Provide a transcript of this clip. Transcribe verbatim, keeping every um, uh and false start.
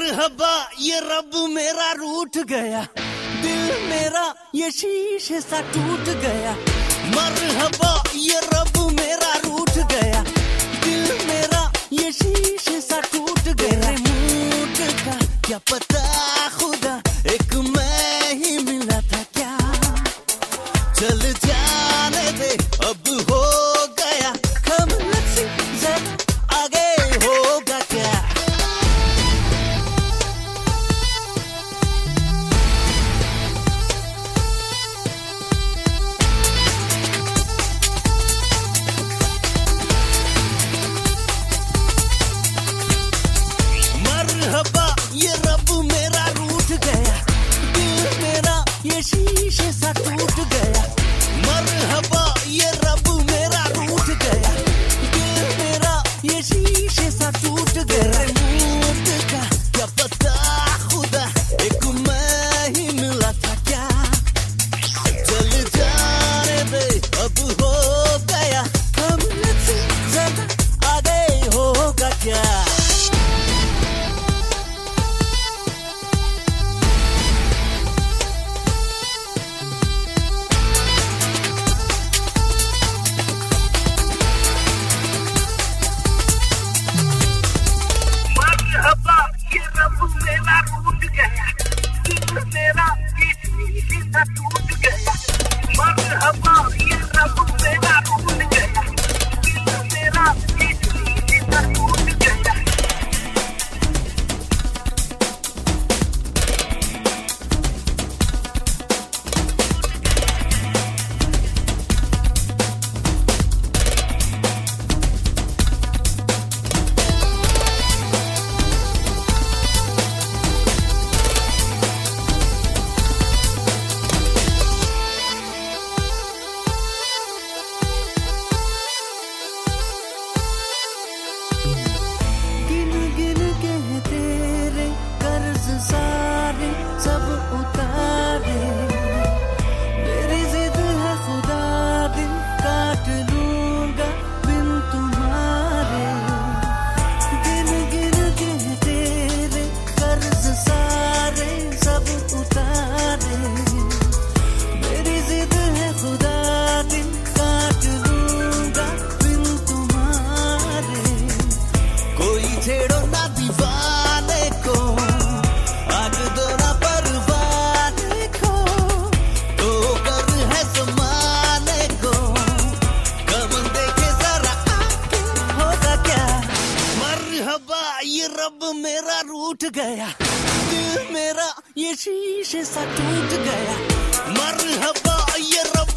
मरहबा ये रब मेरा रूठ गया, दिल मेरा ये शीशे सा टूट गया। मरहबा ये रब मेरा रूठ गया, दिल मेरा ये शीशे सा टूट गया। मूड का क्या पता खुदा, एक मैं ही मिला था क्या। चल जाने दे अब हो गया, कम लक्ष्य जरा आगे होगा क्या। मरहबा ये रब मेरा रूठ गया, दिल मेरा ये शीशे सा टूट गया। मरहबा ये रब मेरा रूठ गया, दिल मेरा ये शीशे सा टूट गया। मूड का क्या पता खुदा, एक मैं ही मिला था क्या। चल जाने दे अब हो गया, कम से ज्यादा आगे होगा क्या। मरहबा ये रब मेरा रूठ गया, दिल मेरा ये शीशे सा टूट गया। मरहबा ये रब मेरा रूठ गया, दिल मेरा ये शीशे सा टूट गया। गिन गिन के तेरे कर्ज सारे सब उतारे, मेरी जिद है खुदा दिन काट लूंगा बिन तुम्हारे। गिन गिन के तेरे कर्ज सारे सब उतारे, मेरी जिद है खुदा दिन काट लूंगा बिन तुम्हारे। कोई छेड़ो ना दीवाने को, आग दो ना परवाने को, तो कर है ज़माने को, कम देखे जरा आगे होगा क्या। मरहबा ये रब मेरा रूठ गया, दिल मेरा ये शीशे सा टूट गया। मरहबा ये रब